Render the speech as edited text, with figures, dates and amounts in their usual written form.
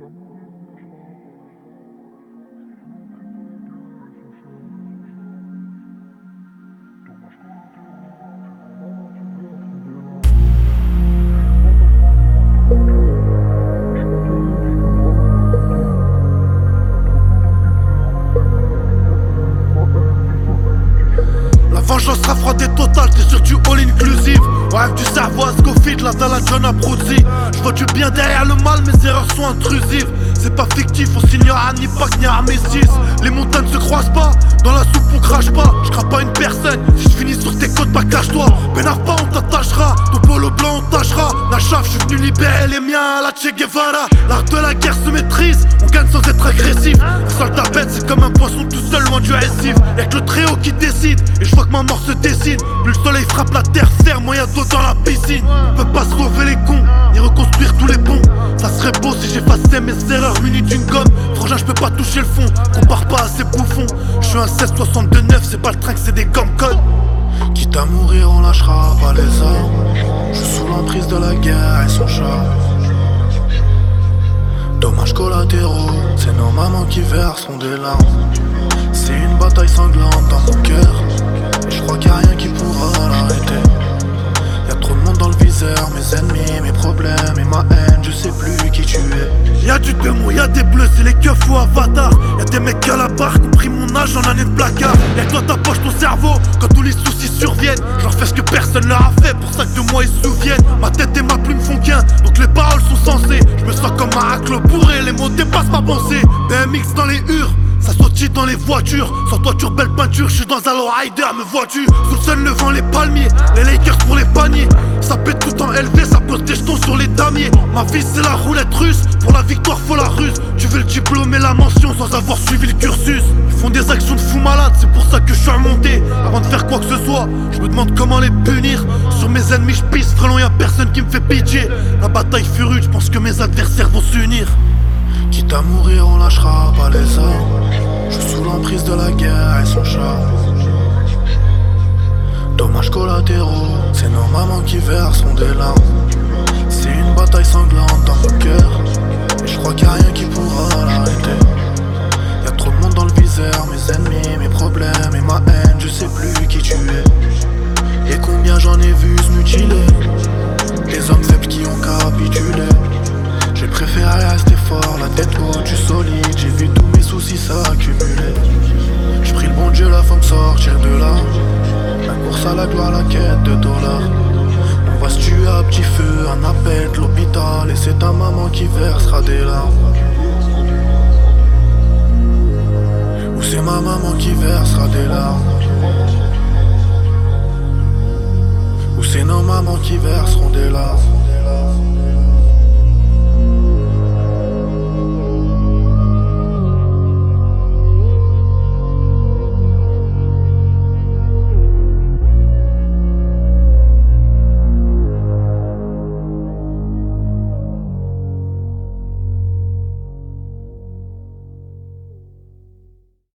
La vengeance sera froide et totale, t'es sur du all inclusive. Rêve du cerveau à Scofield, là dans la John Abruzzi. J'vois du bien derrière le mal, mes erreurs sont intrusives. C'est pas fictif, on signera ni Pâques ni Armistice. Les montagnes se croisent pas, dans la soupe on crache pas. J'crains pas une personne, si j'finis sur tes côtes, bah cache-toi. Pénard pas, on t'attachera, ton polo blanc on tâchera. La chaf, j'suis venu libérer les miens, la Che Guevara. L'art de la guerre se maîtrise, on gagne sans être agressif. Un soldat bête, c'est comme un poisson tout seul loin du récif. Y'a que le très haut qui décide, et j'vois que ma mort se dessine. Plus le soleil frappe la terre ferme, moyen d'eau dans la piscine. On peut pas sauver les cons, ni reconstruire tous les ponts. Ça serait beau si j'effaçais mes erreurs muni d'une gomme. Frangin, j'peux pas toucher le fond, compare pas à ces bouffons. J'suis un 1669, c'est pas le train que c'est des gommes connes. Quitte à mourir, on lâchera pas les armes. J'suis sous l'emprise de la guerre et son charme. Dommages collatéraux, c'est nos mamans qui verseront des larmes. C'est une bataille sanglante dans mon cœur, et j'crois qu'il y a rien qui pourra l'arrêter. Y'a trop de monde dans le viseur, mes ennemis, mes problèmes et ma haine, je sais plus qui tu es. Y'a du démon, y'a des bleus, c'est les keufs ou avatars. Y'a des mecs à la barre qui ont pris mon âge en année de placard. Y'a que toi ta poche, ton cerveau, quand tous les soucis surviennent. J'en fais ce que personne leur a fait, pour ça que de moi ils se souviennent. Ma tête et ma plume font qu'un, donc les paroles sont sensées. Je me sens comme un raclo bourré, les mots dépassent ma pensée. BMX dans les hurs, ça sautille dans les voitures. Sans toiture, belle peinture, j'suis dans un lowrider, me vois-tu? Sous le sun, le vent, les palmiers, les Lakers pour les paniers. Ça pète tout en élevé, ça pose des jetons sur les damiers. Ma vie c'est la roulette russe, pour la victoire faut la ruse. Tu veux le diplôme et la mention sans avoir suivi le cursus. Ils font des actions de fous malades, c'est pour ça que je suis remonté. Avant de faire quoi que ce soit, je me demande comment les punir. Sur mes ennemis je pisse, frelon y'a personne qui me fait pitié. La bataille fut rude, je pense que mes adversaires vont s'unir. Quitte à mourir, on lâchera pas les armes. Je suis sous l'emprise de la guerre et son charme. Dommages collatéraux, c'est nos mamans qui verseront des larmes. C'est une bataille sanglante dans mon cœur, et je crois qu'il y a rien qui pourra l'arrêter. Y'a trop de monde dans le viseur, mes ennemis, mes problèmes et ma haine, je sais plus qui tu es. Et combien j'en ai vu se mutiler, des hommes faibles qui ont capitulé. J'ai préféré rester fort, la tête haute, du solide. J'ai vu tous mes soucis s'accumuler. J'prie le bon Dieu, la femme sortir de là. La course à la gloire, la quête de dollars. On va se tuer à petit feu, un appel de l'hôpital. Et c'est ta maman qui versera des larmes. Ou c'est ma maman qui versera des larmes. Ou c'est nos mamans qui verseront des larmes.